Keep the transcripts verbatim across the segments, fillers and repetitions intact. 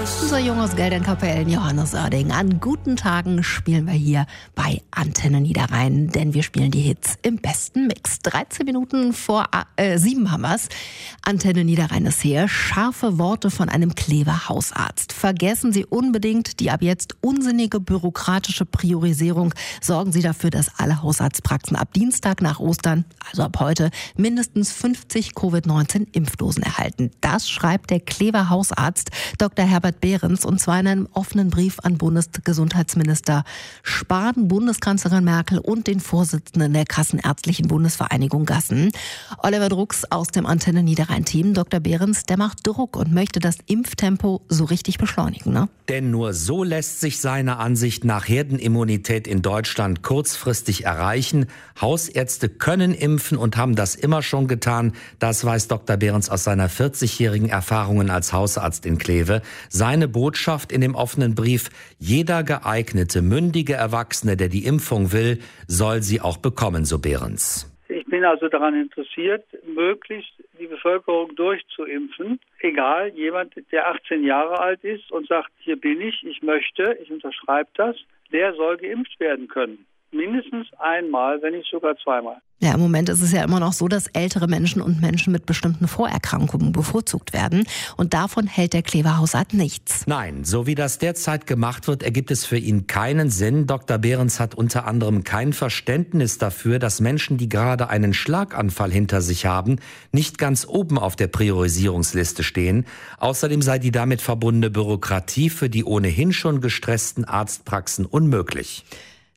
Unser Jung aus Geldenkapellen, Johannes Oerding. An guten Tagen spielen wir hier bei Antenne Niederrhein, denn wir spielen die Hits im besten Mix. dreizehn Minuten vor äh, sieben haben wir's. Antenne Niederrhein ist hier. Scharfe Worte von einem Klever Hausarzt. Vergessen Sie unbedingt die ab jetzt unsinnige bürokratische Priorisierung. Sorgen Sie dafür, dass alle Hausarztpraxen ab Dienstag nach Ostern, also ab heute, mindestens fünfzig Covid neunzehn Impfdosen erhalten. Das schreibt der Klever Hausarzt Doktor Herbert Behrens, und zwar in einem offenen Brief an Bundesgesundheitsminister Spahn, Bundeskanzlerin Merkel und den Vorsitzenden der Kassenärztlichen Bundesvereinigung Gassen. Oliver Drucks aus dem Antenne Niederrhein-Team. Doktor Behrens, der macht Druck und möchte das Impftempo so richtig beschleunigen, ne? Denn nur so lässt sich seiner Ansicht nach Herdenimmunität in Deutschland kurzfristig erreichen. Hausärzte können impfen und haben das immer schon getan. Das weiß Doktor Behrens aus seiner vierzigjährigen Erfahrungen als Hausarzt in Kleve. Seine Botschaft in dem offenen Brief: Jeder geeignete, mündige Erwachsene, der die Impfung will, soll sie auch bekommen, so Behrens. Ich bin also daran interessiert, möglichst die Bevölkerung durchzuimpfen. Egal, jemand, der achtzehn Jahre alt ist und sagt, hier bin ich, ich möchte, ich unterschreibe das, der soll geimpft werden können. Mindestens einmal, wenn nicht sogar zweimal. Ja, im Moment ist es ja immer noch so, dass ältere Menschen und Menschen mit bestimmten Vorerkrankungen bevorzugt werden. Und davon hält der Klever Hausarzt nichts. Nein, so wie das derzeit gemacht wird, ergibt es für ihn keinen Sinn. Doktor Behrens hat unter anderem kein Verständnis dafür, dass Menschen, die gerade einen Schlaganfall hinter sich haben, nicht ganz oben auf der Priorisierungsliste stehen. Außerdem sei die damit verbundene Bürokratie für die ohnehin schon gestressten Arztpraxen unmöglich.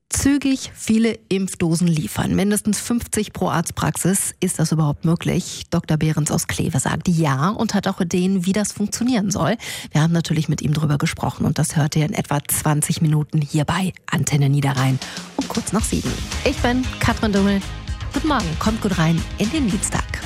Zügig viele Impfdosen liefern, mindestens fünfzig pro Arztpraxis. Ist das überhaupt möglich? Doktor Behrens aus Kleve sagt ja und hat auch Ideen, wie das funktionieren soll. Wir haben natürlich mit ihm drüber gesprochen und das hört ihr in etwa zwanzig Minuten hier bei Antenne Niederrhein um kurz nach sieben. Ich bin Katrin Dummel. Guten Morgen, kommt gut rein in den Dienstag.